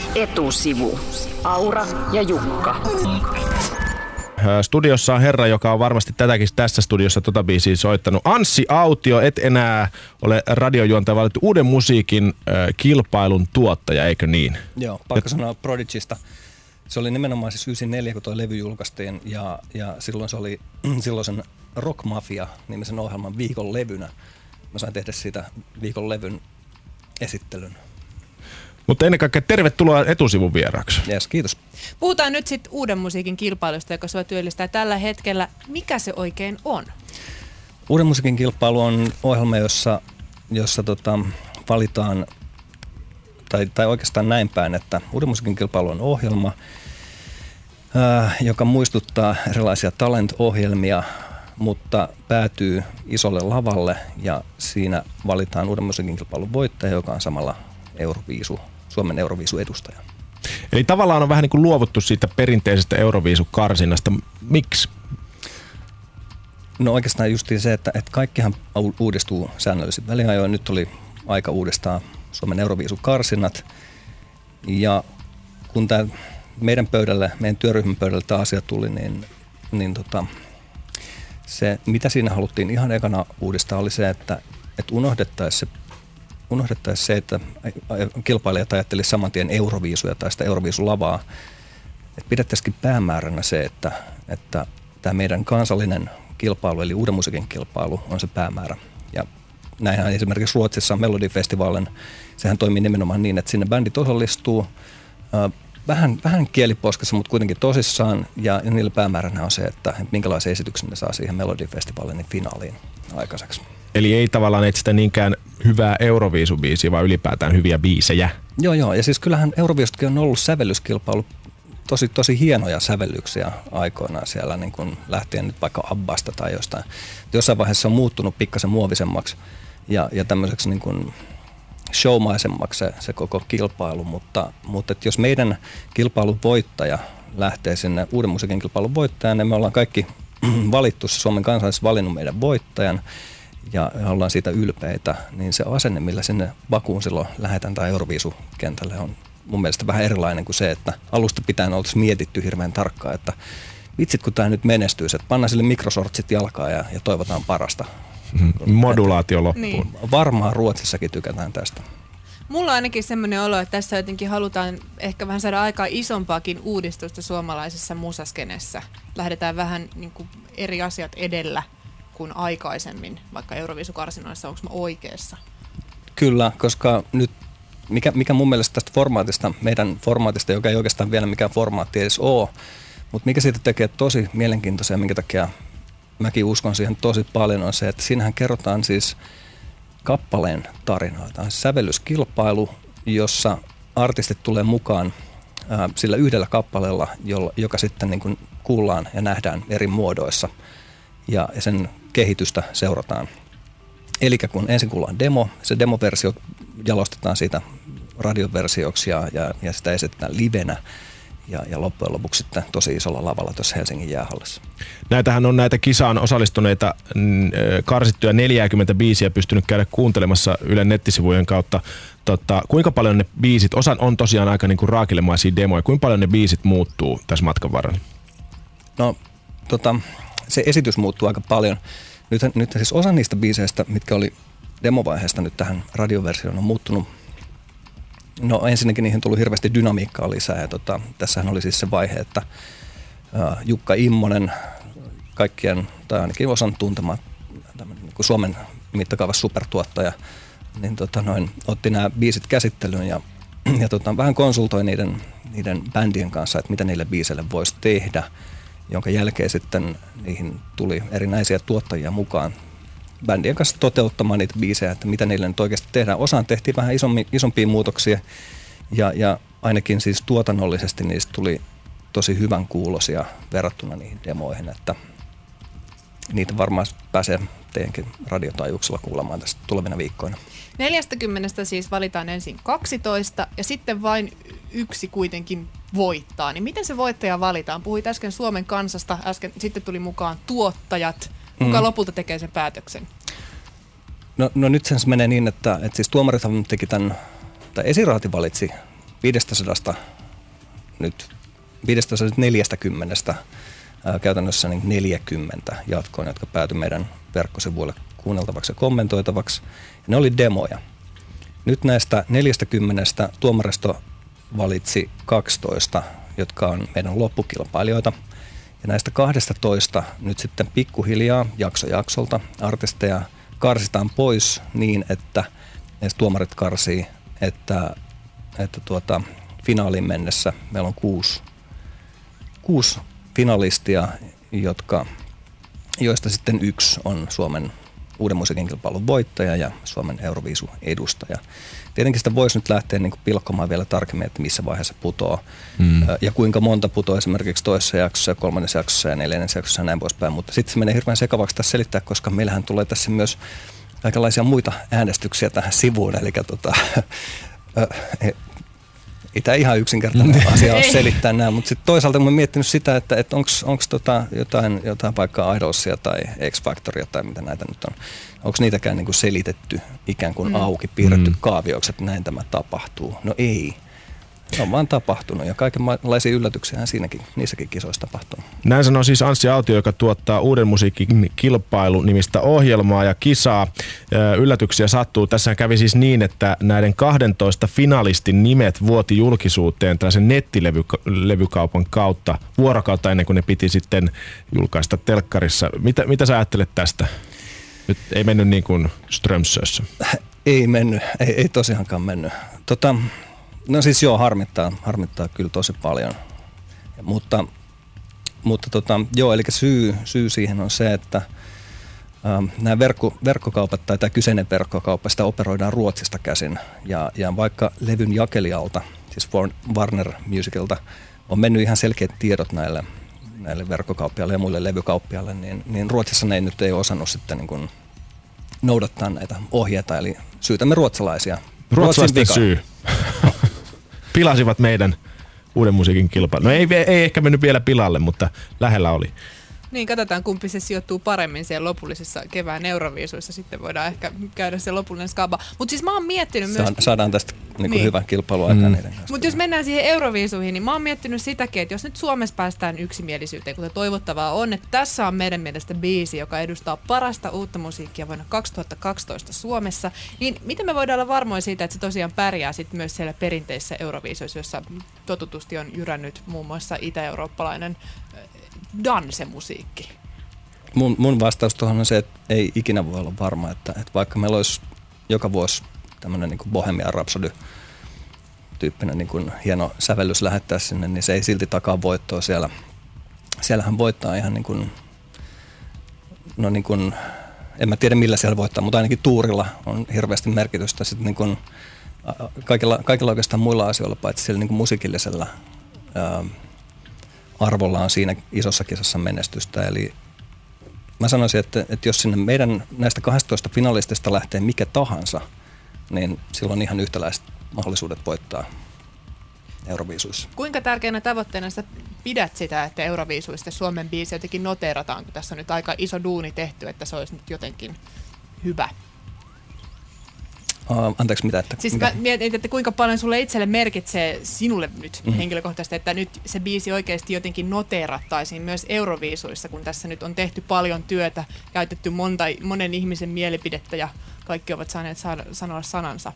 Etusivu. Aura ja Jukka. Studiossa on herra, joka on varmasti tätäkin tässä studiossa biisiä soittanut. Anssi Autio, et enää ole radiojuontaja, valittu Uuden musiikin kilpailun tuottaja, eikö niin? Joo, pakko sanoa Prodigysta. Se oli nimenomaan siis 94, kun tuo levy julkaistiin, ja silloin se oli silloisen Rock Mafia-nimisen ohjelman viikon levynä. Mä sain tehdä siitä viikon levyn esittelyn. Mutta ennen kaikkea tervetuloa Etusivun vieraaksi. Yes, kiitos. Puhutaan nyt sitten Uuden musiikin kilpailusta, joka sua työllistää tällä hetkellä. Mikä se oikein on? Uuden musiikin kilpailu on ohjelma, jossa valitaan, tai oikeastaan näin päin, että Uuden musiikin kilpailu on ohjelma, joka muistuttaa erilaisia talent-ohjelmia, mutta päätyy isolle lavalle ja siinä valitaan Uuden musiikin kilpailun voittaja, joka on samalla Suomen Euroviisu-edustaja. Eli tavallaan on vähän niin kuin luovuttu siitä perinteisestä Euroviisu-karsinnasta. Miksi? No oikeastaan justiin se, että kaikkihan uudistuu säännöllisin väliajoin. Nyt oli aika uudistaa Suomen Euroviisu-karsinnat. Ja kun tämä meidän työryhmän pöydälle tämä asia tuli, niin se, mitä siinä haluttiin ihan ekana uudistaa, oli se, että unohdettaisiin se, että kilpailijat ajattelisivat saman tien Euroviisuja tai sitä Euroviisulavaa. Että pidettäisikin päämääränä se, että tämä meidän kansallinen kilpailu, eli Uuden musiikin kilpailu, on se päämäärä. Ja näinhän esimerkiksi Ruotsissa Melodifestivalen, sehän toimii nimenomaan niin, että sinne bändit osallistuu vähän kieliposkessa, mutta kuitenkin tosissaan. Ja niillä päämääränä on se, että minkälaisen esityksen ne saa siihen Melodifestivalin finaaliin aikaiseksi. Eli ei tavallaan etsitä niinkään hyvää Euroviisubiisiä, vaan ylipäätään hyviä biisejä. Joo. Ja siis kyllähän Euroviisutkin on ollut sävellyskilpailu, tosi hienoja sävellyksiä aikoinaan siellä, niin kuin lähtien nyt vaikka Abbasta tai jostain. Jossain vaiheessa on muuttunut pikkasen muovisemmaksi ja tämmöiseksi niin kuin showmaisemmaksi se koko kilpailu, mutta että jos meidän kilpailun voittaja lähtee sinne Uuden musiikin kilpailun voittajan, niin me ollaan kaikki valittu, Suomen kansallis valinnut meidän voittajan, ja ollaan siitä ylpeitä, niin se asenne, millä sinne Bakuun silloin lähdetään tai Euroviisukentälle, on mun mielestä vähän erilainen kuin se, että alusta pitäen oltaisiin mietitty hirveän tarkkaan, että vitsit kun tämä nyt menestyisi, että pannaan sille mikrosortsit jalkaan ja toivotaan parasta. Modulaatio loppuun. Niin. Varmaan Ruotsissakin tykätään tästä. Mulla on ainakin semmoinen olo, että tässä jotenkin halutaan ehkä vähän saada aikaa isompaakin uudistusta suomalaisessa musaskenessä. Lähdetään vähän niin kuin eri asiat edellä kuin aikaisemmin, vaikka Euroviisukarsinoissa, onko mä oikeassa? Kyllä, koska nyt, mikä mun mielestä tästä formaatista, meidän formaatista, joka ei oikeastaan vielä mikään formaatti edes ole, mutta mikä siitä tekee tosi mielenkiintoisia, minkä takia mäkin uskon siihen tosi paljon, on se, että siinähän kerrotaan siis kappaleen tarinoita. On sävellyskilpailu, jossa artistit tulee mukaan sillä yhdellä kappaleella, joka sitten niin kuin kuullaan ja nähdään eri muodoissa ja sen kehitystä seurataan. Eli kun ensin kuullaan demo, se demoversio jalostetaan siitä radioversioksi ja sitä esitetään livenä ja loppujen lopuksi sitten tosi isolla lavalla tuossa Helsingin jäähallissa. Näitähän on näitä kisaan osallistuneita karsittuja 40 biisiä pystynyt käydä kuuntelemassa Ylen nettisivujen kautta. Kuinka paljon ne biisit, osa on tosiaan aika niin kuin raakilemaisia demoja, kuinka paljon ne biisit muuttuu tässä matkan varrella? No se esitys muuttuu aika paljon. Nyt siis osa niistä biiseistä, mitkä oli demovaiheesta nyt tähän radioversioon, on muuttunut. No ensinnäkin niihin on tullut hirveästi dynamiikkaa lisää. Ja tässähän oli siis se vaihe, että Jukka Immonen, kaikkien tai ainakin osan tuntema niin kuin Suomen mittakaavassa supertuottaja, niin otti nämä biisit käsittelyyn ja vähän konsultoi niiden bändien kanssa, että mitä niille biiseille voisi tehdä, jonka jälkeen sitten niihin tuli erinäisiä tuottajia mukaan bändien kanssa toteuttamaan niitä biisejä, että mitä niille nyt oikeasti tehdään. Osaan tehtiin vähän isompia muutoksia ja ainakin siis tuotannollisesti niistä tuli tosi hyvän kuulosia verrattuna niihin demoihin, että niitä varmaan pääsee teidänkin radiotaajuuksella kuulemaan tässä tulevina viikkoina. 40 siis valitaan ensin 12 ja sitten vain yksi kuitenkin voittaa. Niin miten se voittaja valitaan? Puhuit äsken Suomen kansasta, sitten tuli mukaan tuottajat. Kuka lopulta tekee sen päätöksen? No nyt sen menee niin, että siis tuomarithan teki tai esiraati valitsi 540 käytännössä niin 40 jatkoon, jotka päätyi meidän verkkosivuille kuunneltavaksi ja kommentoitavaksi. Ja ne oli demoja. Nyt näistä 40 tuomaristo valitsi 12, jotka on meidän loppukilpailijoita. Ja näistä 12 nyt sitten pikkuhiljaa jaksolta artisteja karsitaan pois niin, että tuomarit karsii, että finaaliin mennessä meillä on kuusi finalistia, joista sitten yksi on Suomen uuden musiikin kilpailun voittaja ja Suomen Euroviisu-edustaja. Tietenkin sitä voisi nyt lähteä niin kuin pilkkomaan vielä tarkemmin, että missä vaiheessa putoaa ja kuinka monta putoaa esimerkiksi toisessa jaksossa ja kolmannessa jaksossa ja neljännessä jaksossa ja näin poispäin. Mutta sitten se menee hirveän sekavaksi tässä selittää, koska meillähän tulee tässä myös kaikenlaisia muita äänestyksiä tähän sivuun. Eli ei tämä ihan yksinkertainen asia ole selittää nämä, mutta sitten toisaalta mä oon miettinyt sitä, että onko jotain vaikka Idolsia tai X-Factoria tai mitä näitä nyt on. Onko niitäkään niin kuin selitetty ikään kuin auki, piirretty kaavioksi, että näin tämä tapahtuu? No ei. Se on vaan tapahtunut ja kaikenlaisia yllätyksiä niissäkin kisoissa tapahtuu. Näin sanoo siis Anssi Autio, joka tuottaa Uuden musiikin kilpailu nimistä ohjelmaa ja kisaa. Yllätyksiä sattuu. Tässä kävi siis niin, että näiden 12 finalistin nimet vuoti julkisuuteen tällaisen nettilevykaupan kautta, vuorokautta ennen kuin ne piti sitten julkaista telkkarissa. Mitä sä ajattelet tästä? Nyt ei mennyt niin kuin Strömsössä. Ei mennyt, ei tosiaankaan mennyt. No siis joo, harmittaa kyllä tosi paljon, mutta joo, eli syy siihen on se, että nämä verkkokaupat tai tämä kyseinen verkkokauppa, sitä operoidaan Ruotsista käsin ja vaikka levyn jakelijalta, siis Warner Musicilta, on mennyt ihan selkeät tiedot näille verkkokauppiaille ja muille levykauppiaille, niin Ruotsissa ne ei osannut sitten niin kuin noudattaa näitä ohjeita, eli syytämme ruotsalaisia. Ruotsalaisten syy. Pilasivat meidän Uuden musiikin kilpailun. No ei ehkä mennyt vielä pilalle, mutta lähellä oli. Niin, katsotaan kumpi se sijoittuu paremmin siellä lopullisessa kevään Euroviisuissa. Sitten voidaan ehkä käydä se lopullinen skaba. Mutta siis mä oon miettinyt myös... Saadaan tästä niin. hyvä kilpailu aikaan niiden kanssa. Mutta jos mennään siihen Euroviisuihin, niin mä oon miettinyt sitäkin, että jos nyt Suomessa päästään yksimielisyyteen, kuten toivottavaa on, että tässä on meidän mielestä biisi, joka edustaa parasta uutta musiikkia vuonna 2012 Suomessa, niin miten me voidaan olla varmoja siitä, että se tosiaan pärjää sitten myös siellä perinteisissä Euroviisuissa, jossa totutusti on jyrännyt muun muassa itä-eurooppalainen dansemusiikki? Mun vastaus tuohon on se, että ei ikinä voi olla varma, että vaikka meillä olisi joka vuosi tämmöinen niin kuin Bohemian Rhapsody-tyyppinen niin kuin hieno sävellys lähettää sinne, niin se ei silti takaa voittoa siellä. Siellähän voittaa ihan niin kuin, en mä tiedä millä siellä voittaa, mutta ainakin tuurilla on hirveästi merkitystä sitten niin kuin kaikilla oikeastaan muilla asioilla, paitsi siellä niin kuin musiikillisella arvolla on siinä isossa kisassa menestystä. Eli mä sanoisin, että jos sinne meidän näistä 12 finalistista lähtee mikä tahansa, niin silloin on ihan yhtäläiset mahdollisuudet voittaa Euroviisuissa. Kuinka tärkeänä tavoitteena sä pidät sitä, että Euroviisuista Suomen biisi jotenkin noteerataan, kun tässä on nyt aika iso duuni tehty, että se olisi nyt jotenkin hyvä? Anteeksi, mitä? Mä mietin, että kuinka paljon sulle itselle merkitsee sinulle nyt henkilökohtaisesti, että nyt se biisi oikeasti jotenkin noteerattaisiin myös Euroviisuissa, kun tässä nyt on tehty paljon työtä, käytetty monen ihmisen mielipidettä ja kaikki ovat saaneet sanoa sanansa.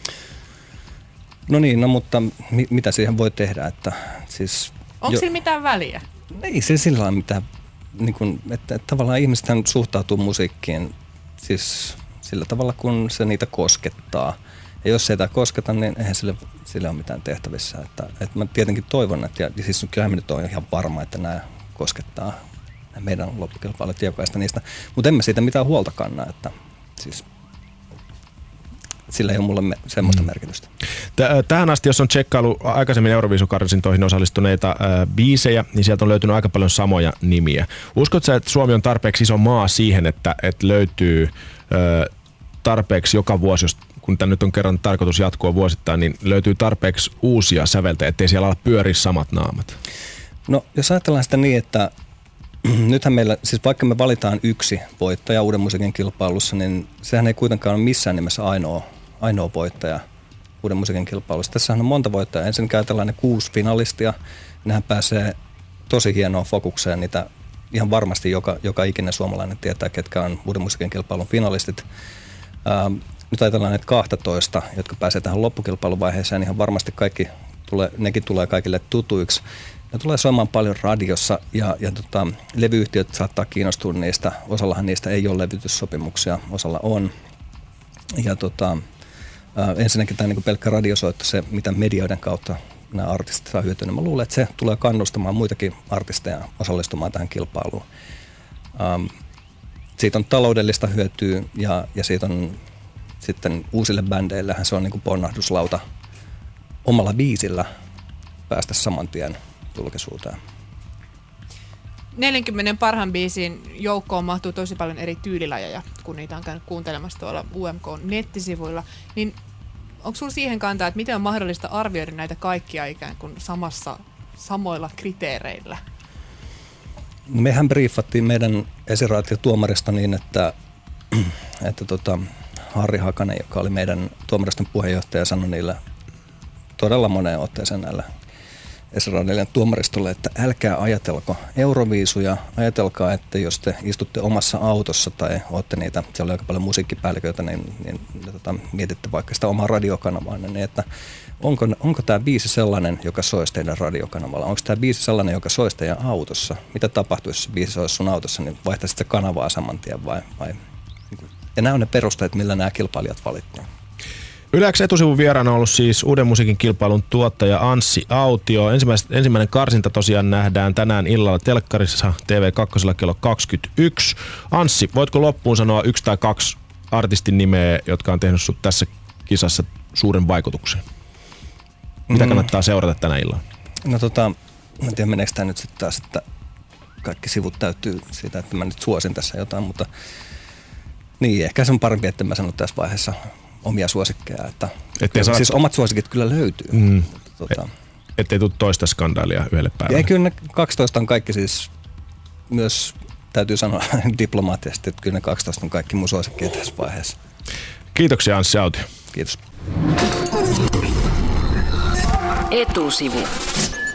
No niin, mutta mitä siihen voi tehdä? Että, siis, onko sillä mitään väliä? Ei sillä ole mitään, niin kuin, että tavallaan ihmisethän suhtautuu musiikkiin siis sillä tavalla, kun se niitä koskettaa. Ja jos se ei kosketa, niin eihän sille ole mitään tehtävissä. Että mä tietenkin toivon, että siis kyllähän me nyt on ihan varma, että nämä koskettaa meidän loppukilpailut jokaista niistä. Mutta emme siitä mitään huolta kanna, että siis sillä ei ole mulle semmoista merkitystä. Tähän asti, jos on tsekkailu aikaisemmin Euroviisukarsintoihin osallistuneita biisejä, niin sieltä on löytynyt aika paljon samoja nimiä. Uskotko sä, että Suomi on tarpeeksi iso maa siihen, että löytyy tarpeeksi joka vuosi, kun tämä nyt on kerran tarkoitus jatkua vuosittain, niin löytyy tarpeeksi uusia säveltäjiä, ettei siellä ala pyöriä samat naamat? No, jos ajatellaan sitä niin, että nythän meillä, siis vaikka me valitaan yksi voittaja Uuden musiikin kilpailussa, niin sehän ei kuitenkaan ole missään nimessä ainoa voittaja uuden musiikin kilpailussa. Tässähän on monta voittajaa. Ensin käytetään ne 6 finalistia. Nehän pääsee tosi hienoon fokukseen. Niitä ihan varmasti joka ikinen suomalainen tietää, ketkä on uuden musiikin kilpailun finalistit. Nyt ajatellaan näitä 12, jotka pääsee tähän loppukilpailuvaiheeseen. Ihan varmasti nekin tulee kaikille tutuiksi. Ne tulee soimaan paljon radiossa ja levyyhtiöt saattaa kiinnostua niistä. Osallahan niistä ei ole levytyssopimuksia, osalla on. Ja ensinnäkin tämä niin pelkkä radiosoitto, se mitä medioiden kautta nämä artistit saa hyötyä, niin mä luulen, että se tulee kannustamaan muitakin artisteja osallistumaan tähän kilpailuun. Siitä on taloudellista hyötyä ja siitä on sitten uusille bändeillähän se on niin kuin ponnahduslauta omalla biisillä päästä saman tien julkisuuteen. 40 parhaan biisin joukkoon mahtuu tosi paljon eri tyylilajeja, kun niitä on käynyt kuuntelemassa tuolla UMK-nettisivuilla. Niin onko sinulla siihen kantaa, että miten on mahdollista arvioida näitä kaikkia ikään kuin samoilla kriteereillä? Mehän briefattiin meidän esiraatiotuomarista niin, että Harri Hakanen, joka oli meidän tuomariston puheenjohtaja, sanoi niille todella moneen otteeseen näillä esiraadioiden tuomaristolle, että älkää ajatelko Euroviisuja, ajatelkaa, että jos te istutte omassa autossa tai olette niitä, siellä on aika paljon musiikkipäälliköitä, niin mietitte vaikka sitä omaa radiokanavaa, niin että onko tämä biisi sellainen, joka soisi teidän radiokanavalla? Onko tämä biisi sellainen, joka soisi teidän autossa? Mitä tapahtuisi, jos biisi soisi sun autossa, niin vaihtaisit se kanavaa saman tien vai? Ja nämä on ne perusteet, millä nämä kilpailijat valittiin. Yle X etusivun vieraana on ollut siis uuden musiikin kilpailun tuottaja Anssi Autio. Ensimmäinen karsinta tosiaan nähdään tänään illalla telkkarissa TV2 kello 21. Anssi, voitko loppuun sanoa 1 tai 2 artistin nimeä, jotka on tehnyt sut tässä kisassa suuren vaikutuksen? Mitä kannattaa seurata tänä illalla? No en tiedä meneekö tämä nyt sitten taas, että kaikki sivut täytyy siitä, että mä nyt suosin tässä jotain, mutta niin ehkä se on parempi, että mä sanon tässä vaiheessa omia suosikkeja, että siis omat suosikit kyllä löytyy. Ettei tule toista skandaalia yhdelle päivälle. Ja kyllä ne 12 on kaikki siis myös, täytyy sanoa diplomaattisesti, että kyllä ne 12 on kaikki mun suosikkeja tässä vaiheessa. Kiitoksia Anssi Autio. Kiitos. Etusivu.